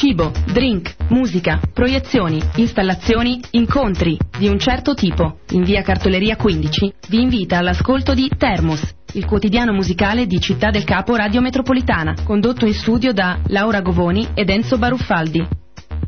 cibo, drink, musica, proiezioni, installazioni, incontri di un certo tipo. In via Cartoleria 15 vi invita all'ascolto di Termos, il quotidiano musicale di Città del Capo Radio Metropolitana, condotto in studio da Laura Govoni ed Enzo Baruffaldi.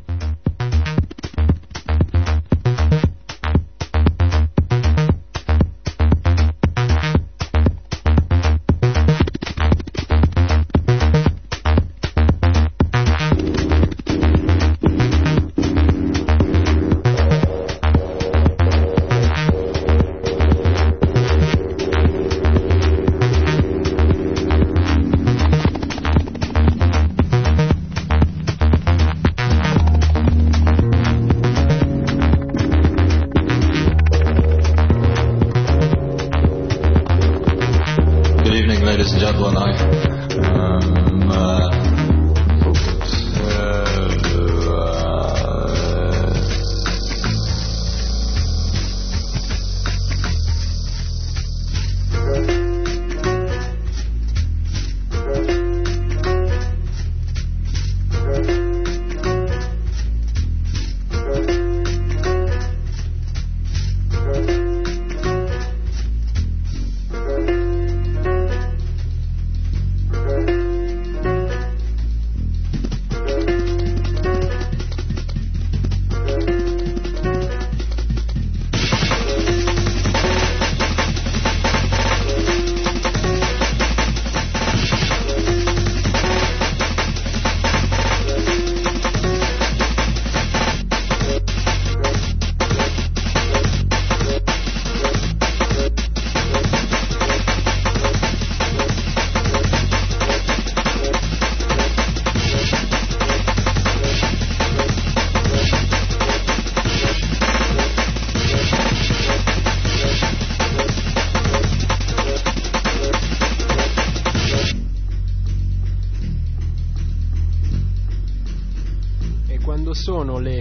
Sono le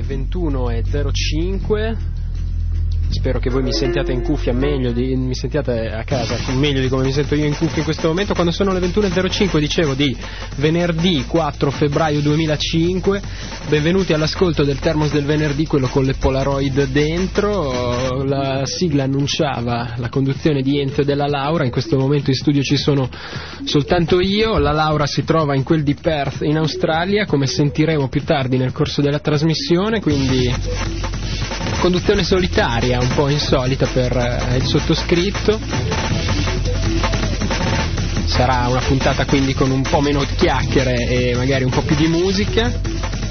21:05. Spero che voi mi sentiate in cuffia mi sentiate a casa meglio di come mi sento io in cuffia in questo momento. Quando sono le 21:05, dicevo, di venerdì 4 febbraio 2005. Benvenuti all'ascolto del Termos del venerdì, quello con le Polaroid dentro. La sigla annunciava la conduzione di Enzo e della Laura. In questo momento in studio ci sono soltanto io. La Laura si trova in quel di Perth in Australia, come sentiremo più tardi nel corso della trasmissione, quindi conduzione solitaria, un po' insolita per il sottoscritto. Sarà una puntata quindi con un po' meno chiacchiere e magari un po' più di musica.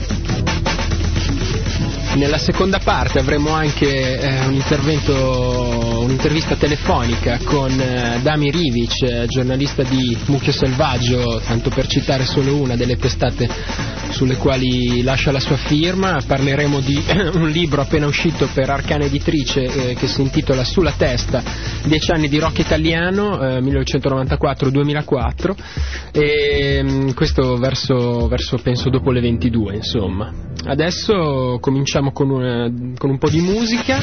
Nella seconda parte avremo anche un'intervista telefonica con Dami Rivic, giornalista di Mucchio Selvaggio, tanto per citare solo una delle testate sulle quali lascia la sua firma. Parleremo di un libro appena uscito per Arcana Editrice che si intitola Sulla testa, 10 anni di rock italiano, 1994-2004, e questo verso penso dopo le 22, insomma. Adesso cominciamo con un po' di musica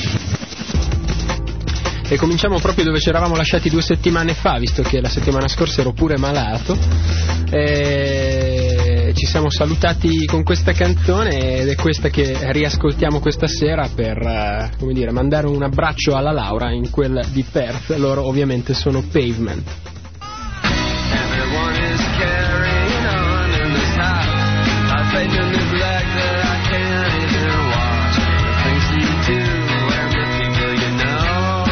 e cominciamo proprio dove ci eravamo lasciati 2 settimane fa, visto che la settimana scorsa ero pure malato. Ci siamo salutati con questa canzone ed è questa che riascoltiamo questa sera per mandare un abbraccio alla Laura in quella di Perth. Loro ovviamente sono Pavement. Everyone is carrying on in this house. I fade to neglect that I can't even watch the things you do and the people you know.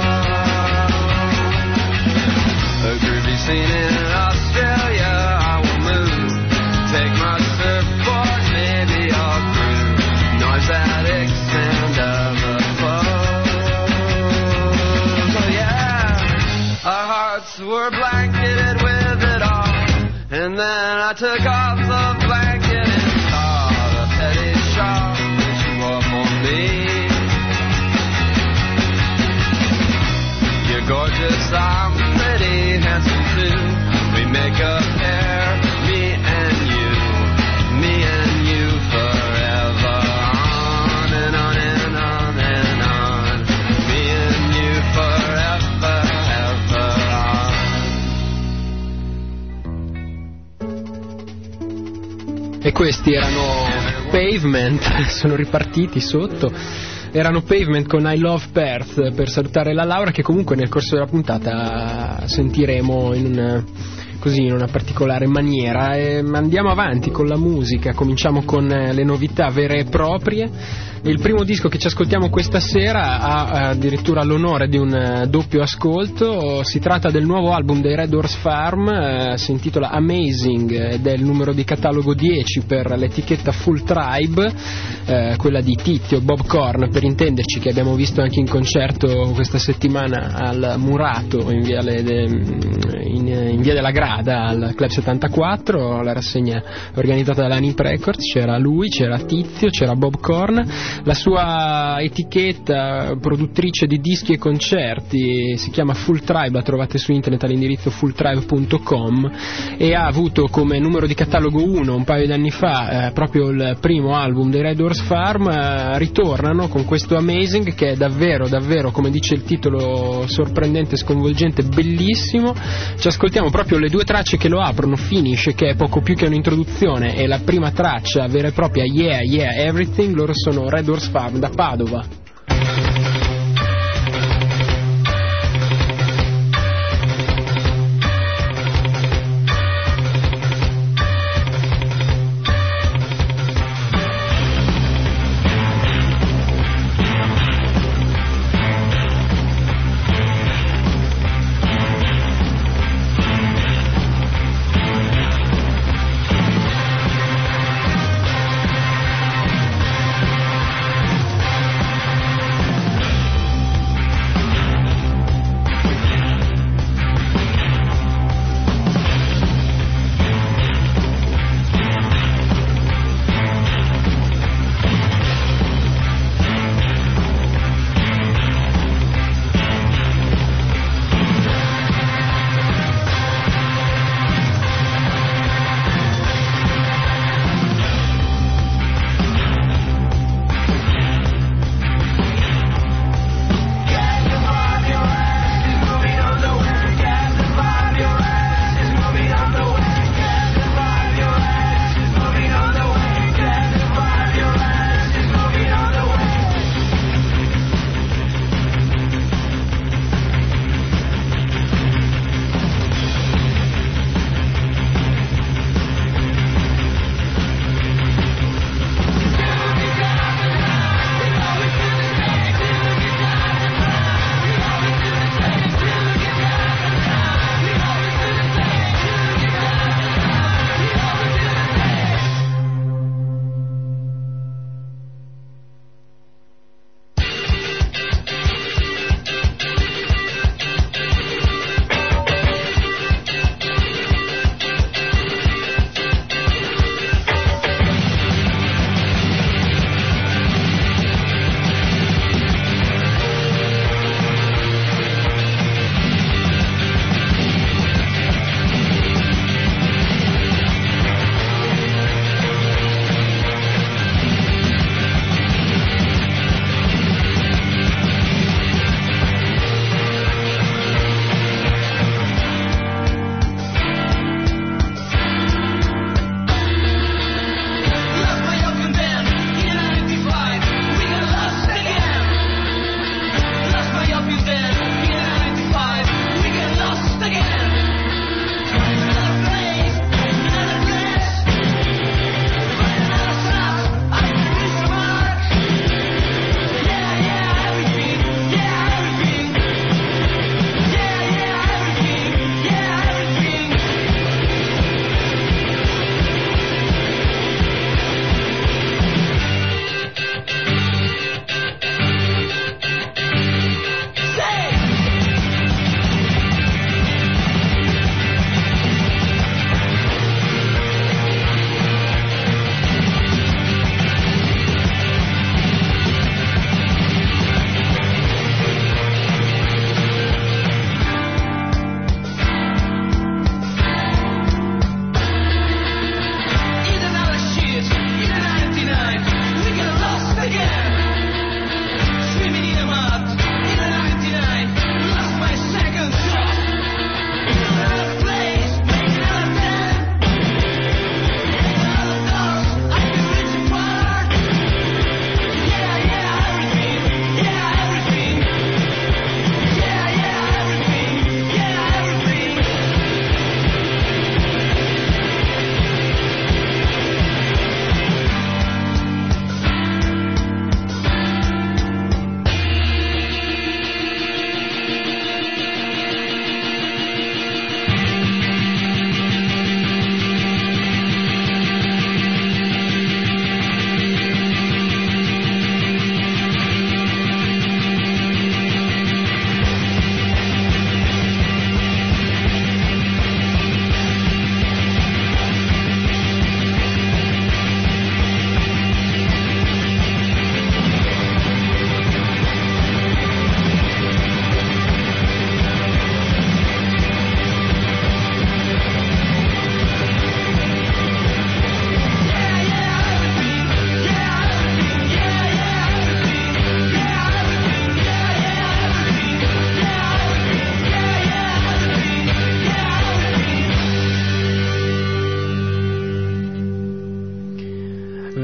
A groovy scene in Australia, I will move. Take my surfboard, maybe I'll cruise. Noise addicts and other foes. Oh yeah, our hearts were blanketed with it all, and then I took off the blanket and saw the petty shawl that you wore for me. You're gorgeous, I'm pretty handsome too. We make a pair, me and you forever. On and on and on and on. Me and you forever, ever on. E questi erano Pavement, sono ripartiti sotto. Erano Pavement con I Love Perth, per salutare la Laura, che comunque nel corso della puntata sentiremo in una particolare maniera. E andiamo avanti con la musica, cominciamo con le novità vere e proprie. Il primo disco che ci ascoltiamo questa sera ha addirittura l'onore di un doppio ascolto. Si tratta del nuovo album dei Red Horse Farm, si intitola Amazing ed è il numero di catalogo 10 per l'etichetta Full Tribe, quella di Tizio Bob Korn, per intenderci, che abbiamo visto anche in concerto questa settimana al Murato in via della Grada al Club 74, la rassegna organizzata dalla Nip Records. C'era lui, c'era Tizio, c'era Bob Korn. La sua etichetta produttrice di dischi e concerti si chiama Full Tribe, la trovate su internet all'indirizzo fulltribe.com, e ha avuto come numero di catalogo 1 un paio d'anni fa proprio il primo album dei Red Horse Farm. Ritornano con questo Amazing, che è davvero, davvero, come dice il titolo, sorprendente, sconvolgente, bellissimo. Ci ascoltiamo proprio le due tracce che lo aprono, Finish, che è poco più che un'introduzione, e la prima traccia vera e propria, Yeah Yeah Everything. Loro sono Red Horse Farm da Padova.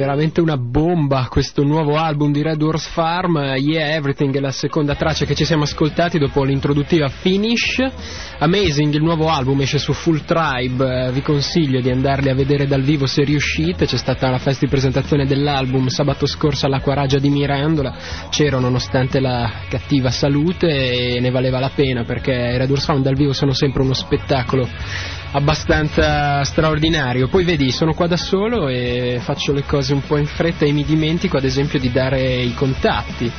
veramente una bomba questo nuovo album di Red Horse Farm. Yeah Everything è la seconda traccia che ci siamo ascoltati dopo l'introduttiva Finish. Amazing, il nuovo album esce su Full Tribe, vi consiglio di andarli a vedere dal vivo se riuscite. C'è stata la festa di presentazione dell'album sabato scorso all'Acquaragia di Mirandola, c'ero nonostante la cattiva salute e ne valeva la pena, perché i Red Horse Farm dal vivo sono sempre uno spettacolo abbastanza straordinario. Poi vedi, sono qua da solo e faccio le cose un po' in fretta e mi dimentico ad esempio di dare i contatti.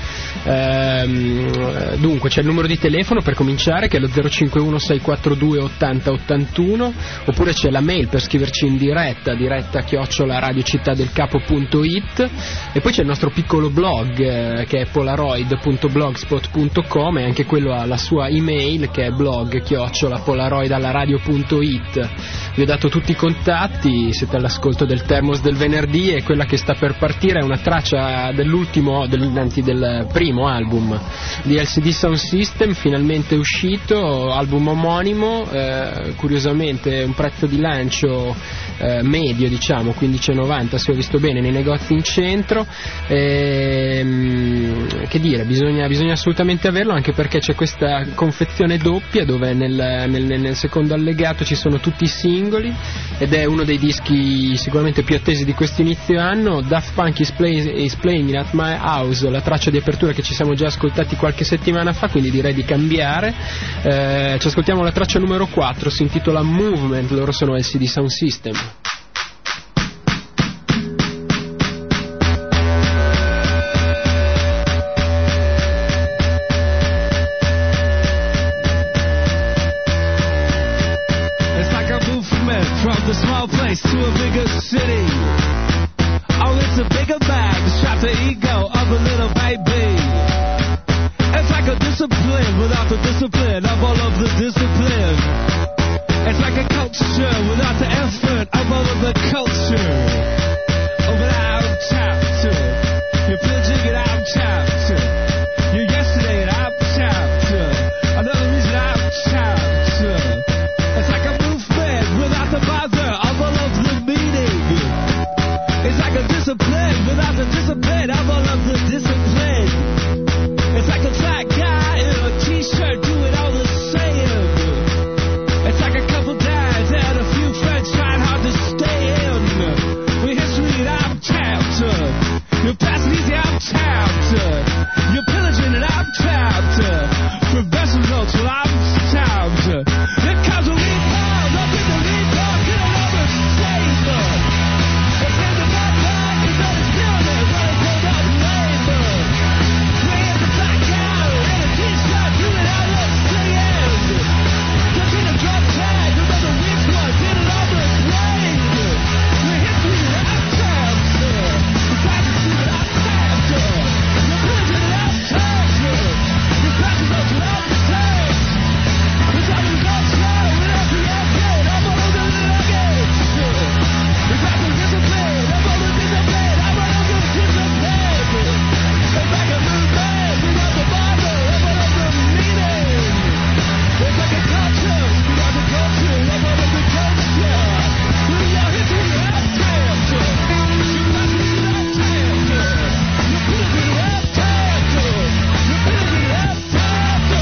Dunque c'è il numero di telefono per cominciare, che è lo 051 642 80 81, oppure c'è la mail per scriverci in diretta @radiocittadelcapo.it, e poi c'è il nostro piccolo blog che è polaroid.blogspot.com, e anche quello ha la sua email che è blog@polaroidallaradio.it. Vi ho dato tutti i contatti, siete all'ascolto del Termos del venerdì, e quella che sta per partire è una traccia del primo album di LCD Sound System, finalmente uscito, album omonimo, curiosamente un prezzo di lancio medio, diciamo 15,90 se ho visto bene, nei negozi in centro. Che dire, bisogna assolutamente averlo, anche perché c'è questa confezione doppia dove nel secondo allegato ci sono tutti i singoli, ed è uno dei dischi sicuramente più attesi di questo inizio anno. Daft Punk is Playing at My House, la traccia di apertura che ci siamo già ascoltati qualche settimana fa, quindi direi di cambiare. Ci ascoltiamo la traccia numero 4, si intitola Movement, loro sono LCD Sound System. A small place to a bigger city. Oh, it's a bigger bag, strap the ego of a little baby. It's like a discipline without the discipline of all of the discipline. It's like a culture without the effort of all of the culture. Oh, but I'm tapped. You're pillaging it, I'm tapped. You're yesterday and I'm tapped. Another reason I'm tapped. It's like a movement without the bother of all of the meaning. It's like a discipline without the discipline of all of the discipline. It's like a fat guy in a t-shirt doing all the same. It's like a couple dads and a few friends trying hard to stay in. With history and I'm tapped. You're passing easy, I'm tapped. You're pillaging and I'm tapped. For best results, well I'm tapped. Here comes a lead pile, up in the lead pile, get another saber. It's in the back line, it's on his pyramid, where they pulled up labor. We hit the black guy in a t-shirt, doing all the singing. Touching a drum tag, another weak one, get it on the grave. We're history and I'm tapped. We're trying to see what I'm tapped. You're pillaging and I'm tapped. You're passing up what I'm tapped. We're talking about slow without the effort. I'm all over the luggage. We're talking discipline. I'm all over discipline. I'm all over discipline. It's like a movement without the bother. I'm all over meaning. It's like a culture without the culture. I'm all over culture. We're out here to the out-tapped. You're passing me out-tapped. You're putting me out-tapped. You're putting me out-tapped.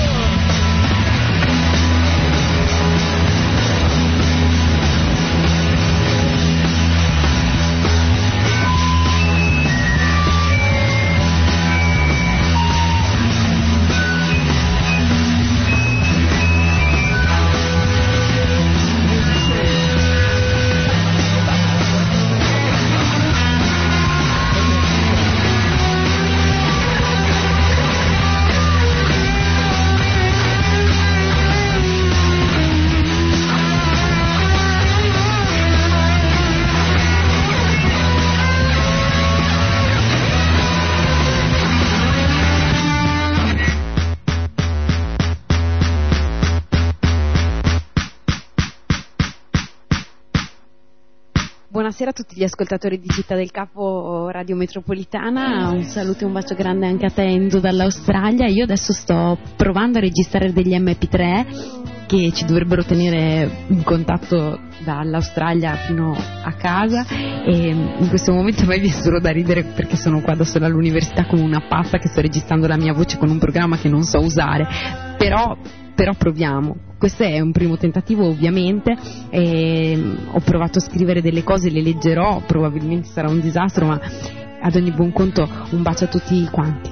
Buonasera a tutti gli ascoltatori di Città del Capo Radio Metropolitana, un saluto e un bacio grande anche a te Enzo dall'Australia. Io adesso sto provando a registrare degli MP3 che ci dovrebbero tenere in contatto dall'Australia fino a casa, e in questo momento a me viene solo da ridere perché sono qua da sola all'università come una pazza che sto registrando la mia voce con un programma che non so usare, però proviamo. Questo è un primo tentativo, ovviamente. Ho provato a scrivere delle cose, le leggerò, probabilmente sarà un disastro, ma ad ogni buon conto un bacio a tutti quanti.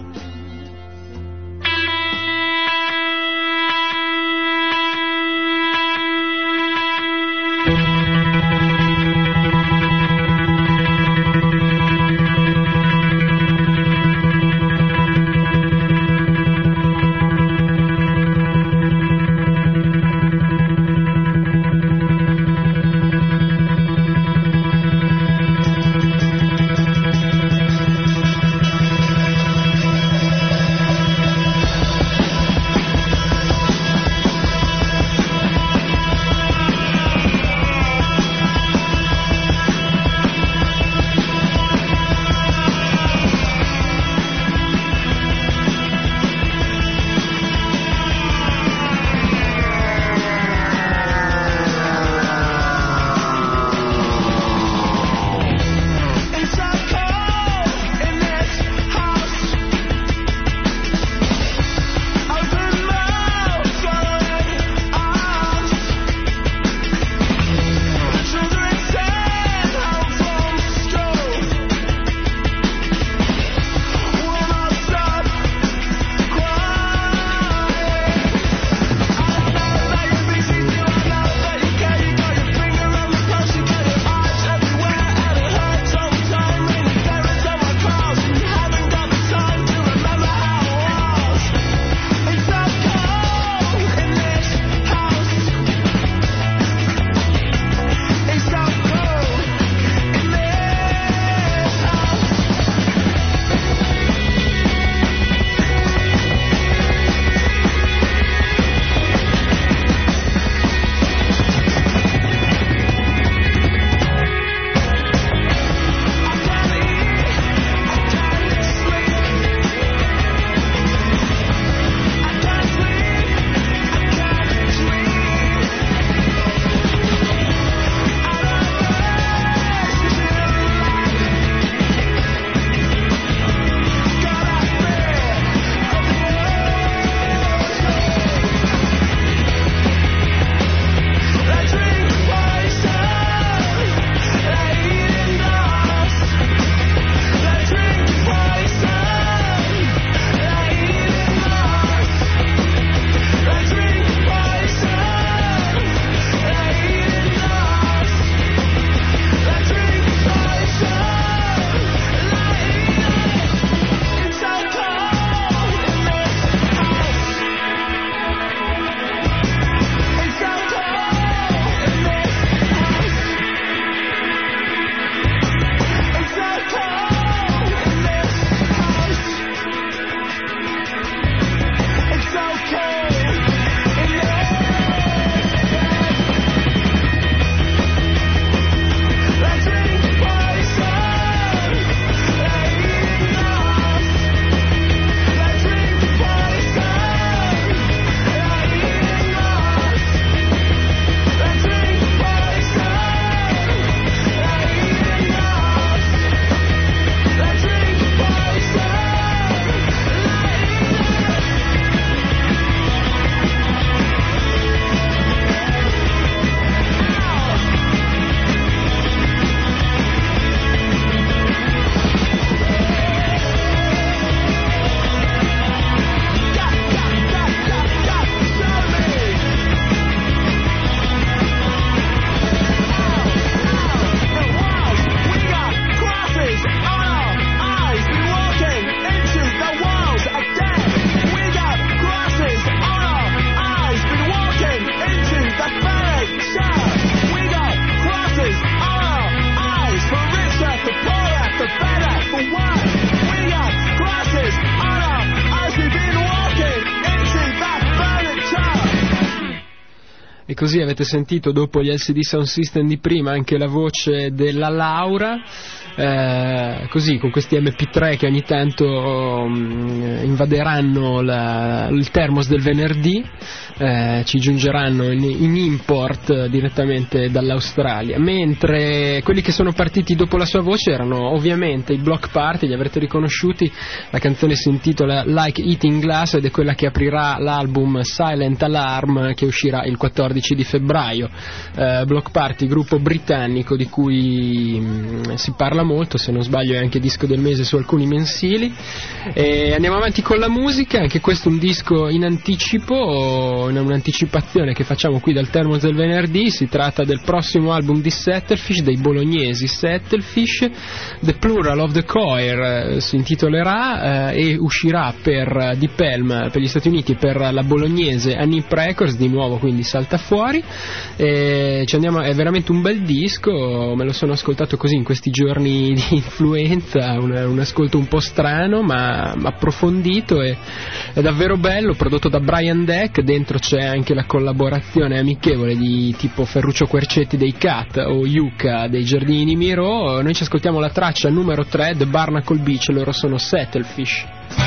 E così avete sentito, dopo gli LCD Sound System di prima, anche la voce della Laura, così con questi MP3 che ogni tanto invaderanno il Termos del venerdì, ci giungeranno in import direttamente dall'Australia, mentre quelli che sono partiti dopo la sua voce erano ovviamente i Bloc Party, li avrete riconosciuti. La canzone si intitola Like Eating Glass ed è quella che aprirà l'album Silent Alarm, che uscirà il 14 di febbraio. Bloc Party, gruppo britannico di cui si parla molto, se non sbaglio è anche disco del mese su alcuni mensili. E andiamo avanti con la musica, anche questo un disco in anticipo, un'anticipazione che facciamo qui dal Termos del venerdì. Si tratta del prossimo album di Settlefish, dei bolognesi Settlefish. The Plural of the Choir si intitolerà e uscirà per Deep Elm per gli Stati Uniti, per la bolognese Anip Records, di nuovo, quindi salta fuori. Ci andiamo, è veramente un bel disco, me lo sono ascoltato così in questi giorni di influenza, un ascolto un po' strano ma approfondito, e è davvero bello, prodotto da Brian Deck. Dentro c'è anche la collaborazione amichevole di tipo Ferruccio Quercetti dei Cat o Yuka dei Giardini Miro. Noi ci ascoltiamo la traccia numero 3, The Barnacle Beach, loro sono Settlefish.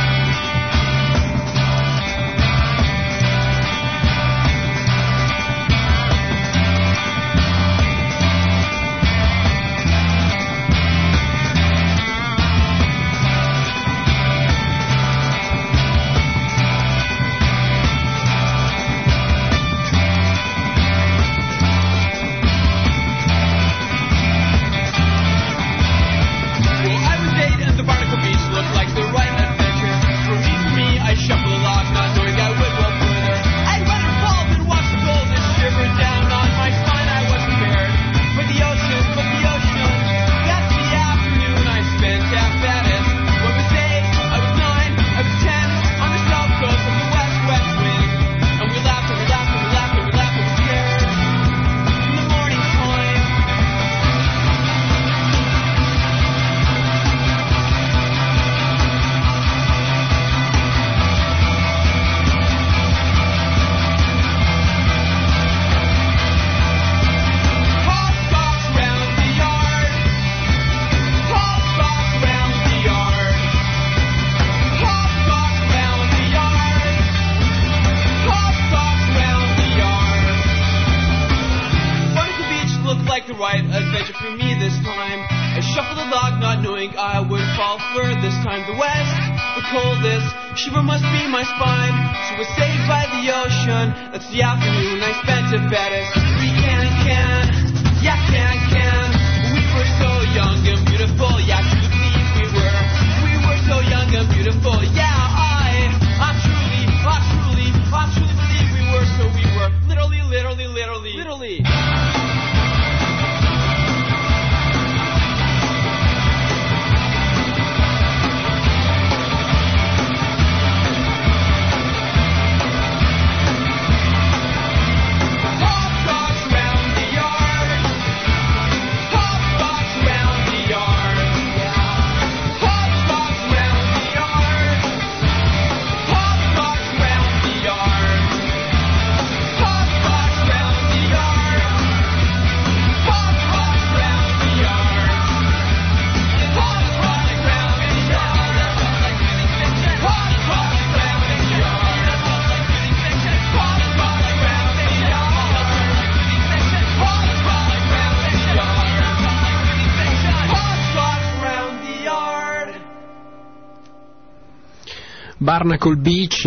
Barnacle Beach,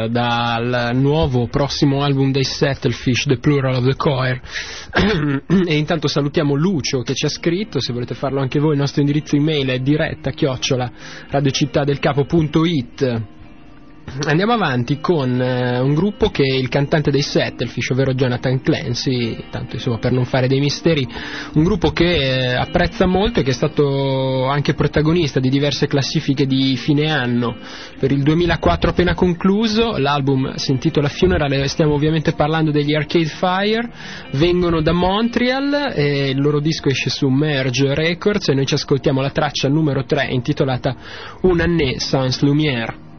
dal nuovo prossimo album dei Settlefish, The Plural of the Choir. E intanto salutiamo Lucio che ci ha scritto. Se volete farlo anche voi, il nostro indirizzo email è diretta@radiocittadelcapo.it. Andiamo avanti con un gruppo che è il cantante dei Settlefish, ovvero Jonathan Clancy, tanto insomma per non fare dei misteri, un gruppo che apprezza molto e che è stato anche protagonista di diverse classifiche di fine anno. Per il 2004 appena concluso, l'album si intitola Funeral, stiamo ovviamente parlando degli Arcade Fire, vengono da Montreal e il loro disco esce su Merge Records e noi ci ascoltiamo la traccia numero 3 intitolata Un année sans lumière.